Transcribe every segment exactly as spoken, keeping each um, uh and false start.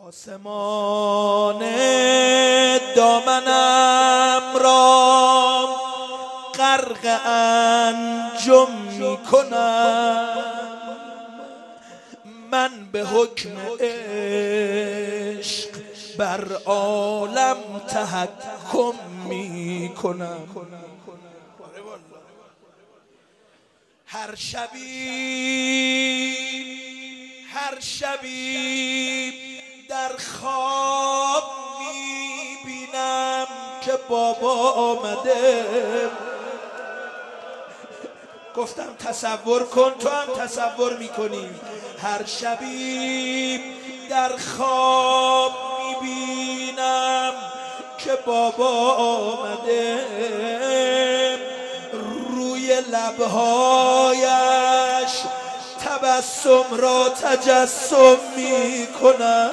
آسمان دامنم را غرق انجم می کنم، من به حکم عشق بر عالم تحکم می کنم. هر شبی هر شبی در خواب میبینم که بابا آمده. گفتم تصور کن، تو هم تصور میکنی. هر شبی در خواب میبینم که بابا آمده، روی لبهایش تبسم را تجسم می کنم.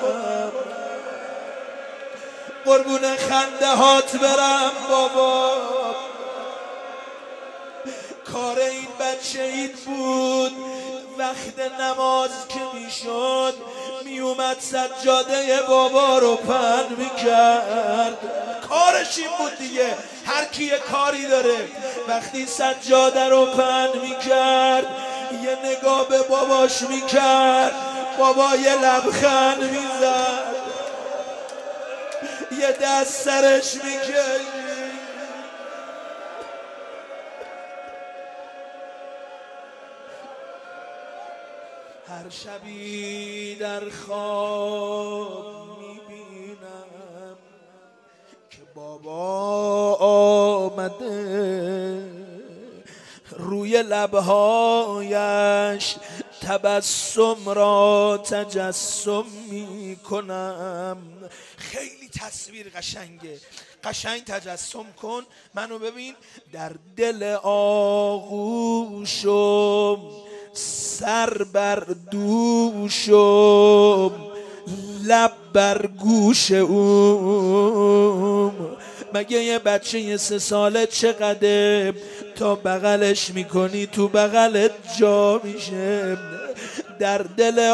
قربون خنده هات برم بابا، کار این بچه اید بود. وقت نماز که می شد می اومد سجاده بابا رو پهن می کرد. کارش این بود دیگه، هر کی یه کاری داره. وقتی سجاده رو پهن می کرد یه نگاه به باباش می کرد، بابا یه لبخند می زد، یه دست سرش می کرد. هر شبی در خواب میبینم که بابا آمده، روی لبهایش تبسم را تجسم میکنم. خیلی تصویر قشنگه، قشنگ تجسم کن منو ببین. در دل آغوشم سر بر دوشم، لب بر گوش اوم. مگه یه بچه یه سه ساله چقدر تا بغلش میکنی تو بغلت جا میشه. در دل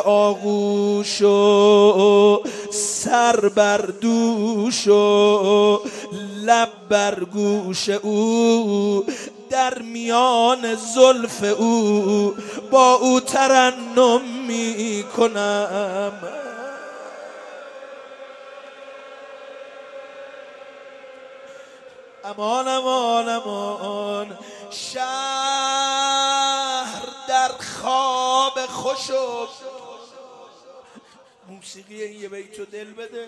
آغوشو سر بر دوشو، لب بر گوش او، در میان زلف او با او ترنم می کنم. امان امان امان، شهر در خواب خوشم. موسیقی این یه بیتو دل بده.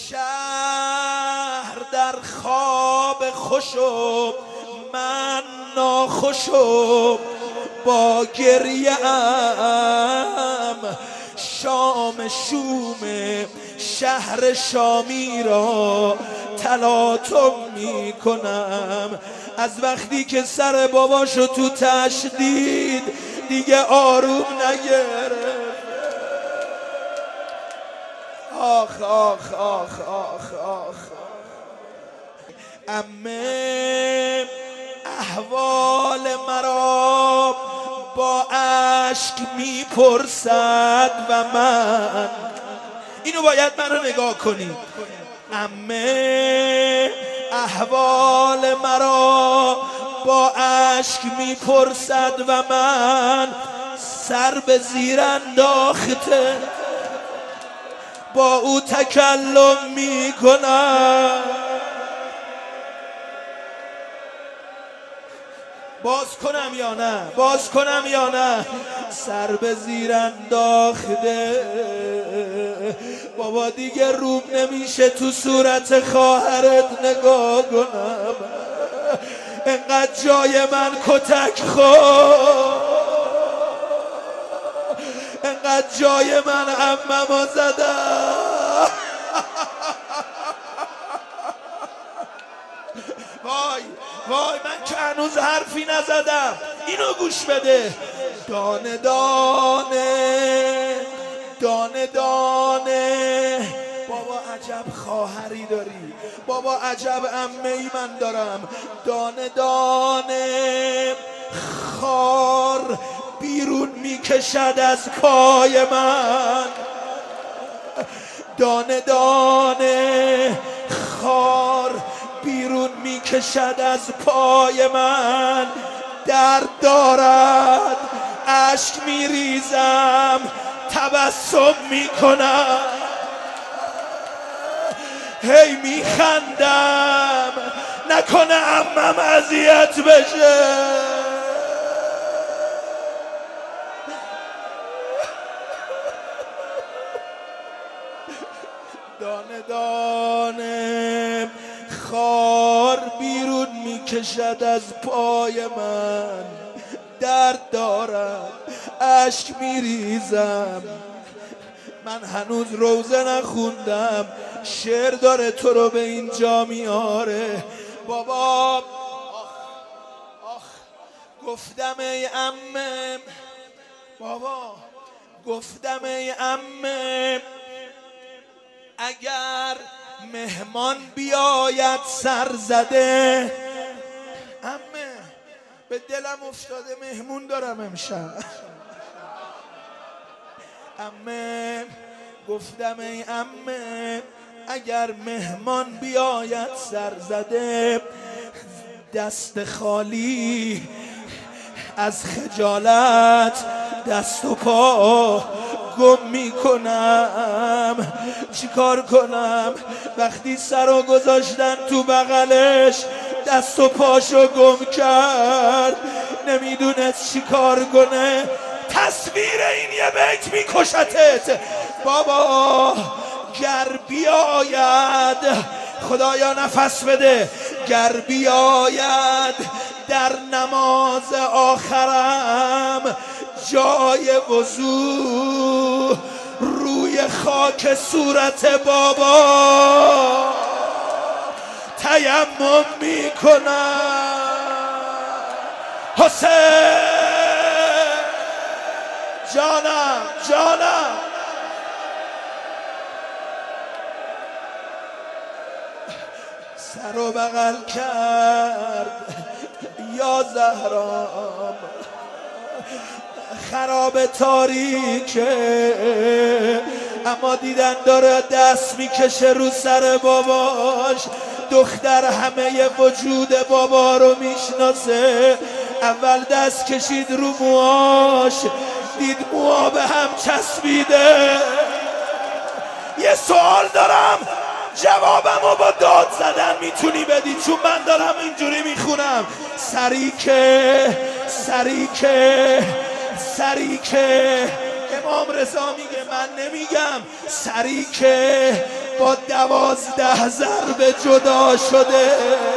شهر در خواب خوشم، من ناخوشم با گریه ام. شام شوم شهر شامی را تلاطم می کنم. از وقتی که سر باباشو تو تشدید دیگه آروم نگرفت. آخ آخ آخ آخ آخ. عمه احوال مرا با اشک میپرسد و من، اینو باید منو نگاه کنی. عمه احوال مرا با اشک میپرسد و من سر به زیر انداخته با او تکلم میکنم. باز کنم یا نه؟ باز کنم یا نه؟ سر به زیر انداخته بابا، دیگه روم نمیشه تو صورت خواهرت نگاه کنم. انقدر جای من کتک خورد، انقدر جای من عممو زدم. وای وای، من که هنوز حرفی نزدم. اینو گوش بده. دانه دانه دانه دانه، بابا عجب خواهری داری، بابا عجب عمه‌ای من دارم. دانه دانه خار بیرون میکشد از پای من. دانه دانه خار بیرون میکشد از پای من، درد دارد اشک میریزم تبسم میکنم، هی میخندم نکنه عمم اذیت بشه. دانه دانه خار بیرون میکشد از پای من، درد دارم اشک میریزم. من هنوز روزه نخوندم، شعر داره تو رو به اینجا میاره. بابا آخ آخ گفتم ای عمم، بابا گفتم ای عمم اگر مهمان بیاید سر زده. عمه به دلم افتاده مهمون دارم امشب. عمه گفتم ای عمه اگر مهمان بیاید سر زده، دست خالی از خجالت دست و پا گم میکنم. چیکار کنم وقتی سرو گذاشتن تو بغلش دست و پاشو گم کرد، نمیدونست چیکار کنه. تصویر این یه بیت میکشتت. بابا گر بیاید، خدایا نفس بده، گر بیاید در نماز آخرم جای وضو روی خاک صورت بابا تیمم میکنم. حسین جانم جانم سر و بغل کرد یا زهرام، خراب تاریکه اما دیدن داره دست میکشه رو سر باباش. دختر همه وجود بابا رو میشناسه، اول دست کشید رو موهاش، دید موها به هم چسبیده. یه سوال دارم جوابمو با داد زدن میتونی بدی، چون من دارم اینجوری میخونم. سریکه سریکه سریکه امام رضا میگه، من نمیگم. سریکه با دوازده ضربه جدا شده،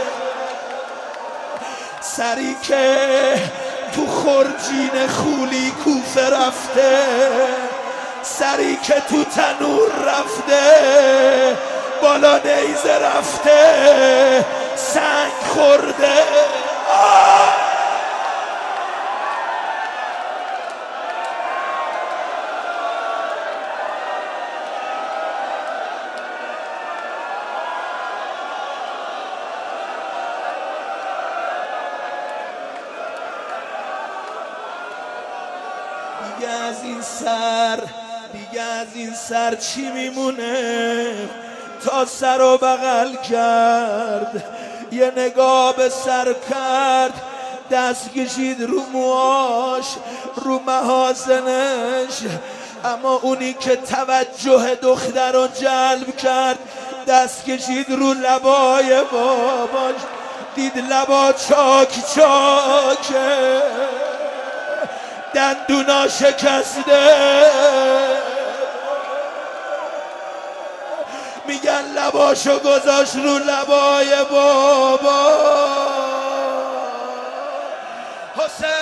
سریکه تو خرجین خولی کوفه رفته، سریکه تو تنور رفته، بالا نیزه رفته، سنگ خورده. آه! دیگه از این سر دیگه از این سر چی میمونه؟ تا سر و بغل کرد، یه نگاه به سر کرد، دست کشید رو موهاش، رو محاسنش. اما اونی که توجه دختر رو جلب کرد، دست کشید رو لبای باباش، دید لبا چاک چاکه، دندونا شکسته. میگن لباشو گذاشت رو لبای بابا. حسین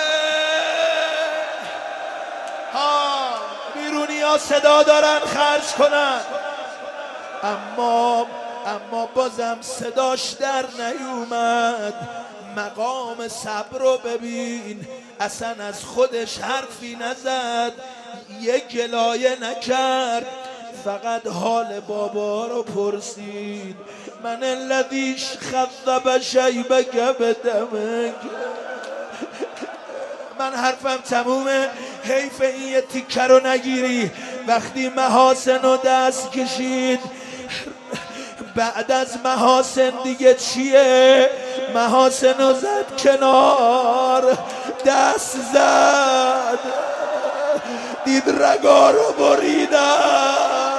ها بیرونی ها صدا دارن خرج کنن، اما اما بازم صداش در نیومد. مقام صبر رو ببین، اصلا از خودش حرفی نزد، یه گلایه نکرد، فقط حال بابا رو پرسید. من الذیش خذب شیبک بدمک. من حرفم تمومه، حیف این یه تیکه رو نگیری. وقتی محاسن رو دست کشید بعد از محاسن دیگه چیه؟ محاسن رو زد کنار، دست زد دید رگا رو بریدن.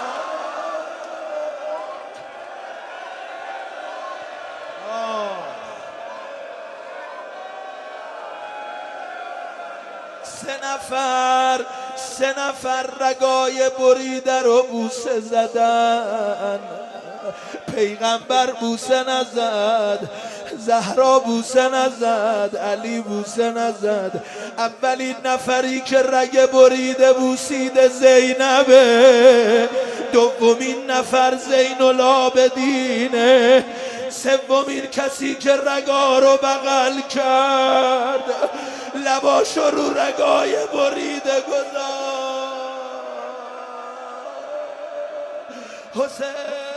سه نفر سه نفر رگای بریده رو بوسه زدن. پیغمبر بوسه نزد، زهرا بوسه نزد، علی بوسه نزد. اولین نفری که رگ بریده بوسیده زینبه، دومین نفر زین العابدینه، سومین کسی که رگا رو بغل کرد لباشو رو رگای بریده گذاشت. حسین